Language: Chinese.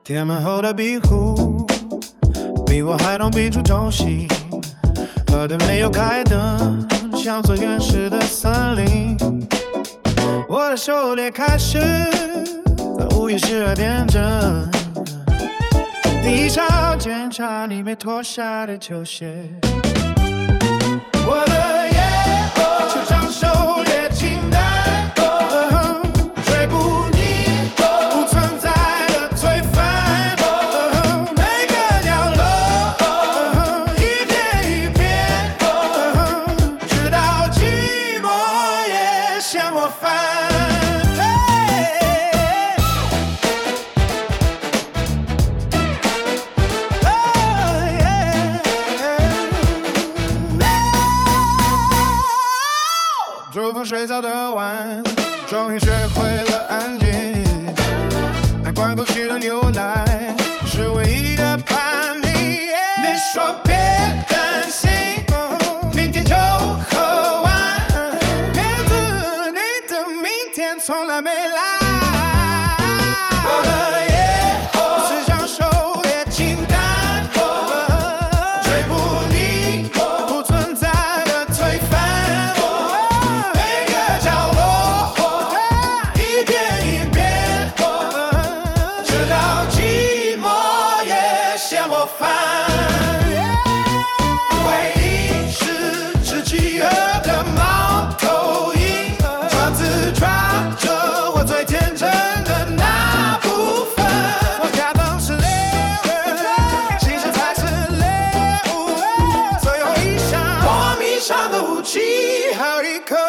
天门后的庇护，比我还懂彼此中心。喝的没有开灯，像最原始的森林。我的狩猎开始，在午夜12点整。第一场检查你没脱下的球鞋。我的夜就像狩猎清单，追捕你不存在的罪犯，每个角落一片一片，直到寂寞也嫌我烦。祝福睡着的晚，终于学会了安静。难怪不起的牛奶是唯一的叛逆。你说别担心，明天就喝完。骗自己的明天从来没来。我的夜是像狩猎清单，追捕你不存在的罪犯。回忆是只饥饿的猫头鹰，抓子抓着我最天真的那部分。我假装是猎人，其实才是猎物。最后一项我迷上的武器，还有一颗